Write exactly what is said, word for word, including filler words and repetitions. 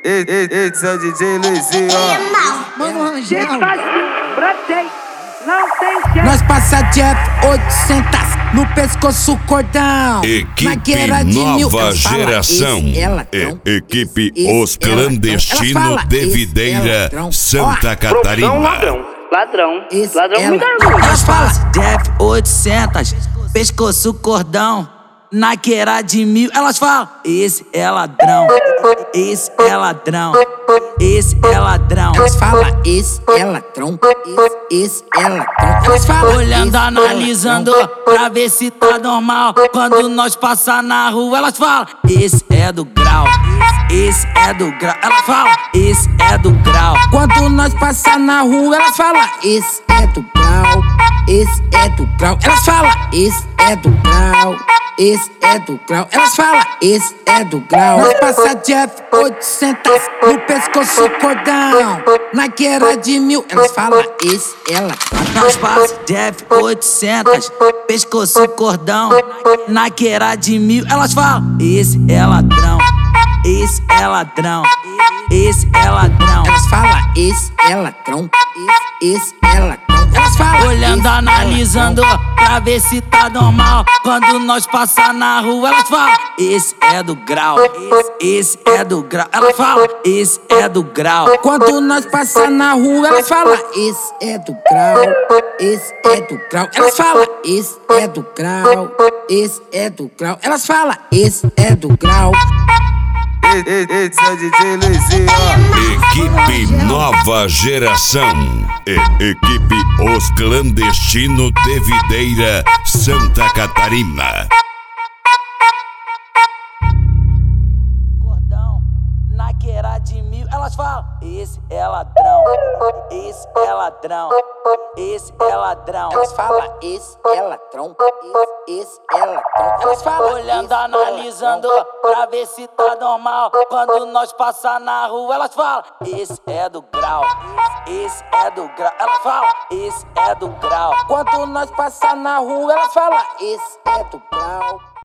Esse é o D J Luizinho, ó. Mano, Rangel. Brotei, não tem jeito. Nós passa de F oitocentos no pescoço cordão. Equipe Nova Geração. E, equipe Os Clandestinos de Videira, Santa Catarina. Ladrão, ladrão, Esse ladrão ela. muito orgulho. Nós fala de F oitocentos, pescoço cordão, naqueira de mil. Elas falam, esse é ladrão, esse é ladrão, esse é ladrão. Elas falam, esse é ladrão, esse, esse é ladrão. Elas falam, olhando, analisando, pra ver se tá normal. Quando nós passar na rua, elas falam, esse é do grau, esse é do grau. Elas falam, esse é do grau. Quando nós passar na rua, elas falam, esse é do grau, esse é do grau. Elas falam, esse é do grau, esse é do grau. Elas falam, esse é do grau. Nós passa de F oitocentos no pescoço cordão, naqueira de mil. Elas falam, esse é ladrão. Nós passa de F oitocentos, pescoço cordão, naqueira de mil. Elas falam, esse é ladrão, esse é ladrão, esse é ladrão. Elas falam, esse é ladrão, esse, esse é ladrão. Elas falam, olhando, analisando, pra ver se tá normal. Quando nós passar na rua, elas falam, esse é do grau, esse é do grau. Elas falam, esse é do grau. Quando nós passar na rua, elas falam, esse é do grau, esse é do grau. Elas falam, esse é do grau, esse é do grau. Elas falam, esse é do grau. Esse é o D J Luizinho, ó. Equipe Nova Geração e equipe Os Clandestinos de Videira, Santa Catarina. Cordão, naqueira de mil. Elas falam, esse é ladrão, esse é ladrão, esse é ladrão. Elas falam, esse é ladrão, esse, esse é ladrão. Elas falam, olhando, analisando, pra ver se tá normal. Quando nós passar na rua, elas falam, esse é do grau, esse é do grau. Elas falam, esse é do grau. Quando nós passar na rua, elas falam, esse é do grau.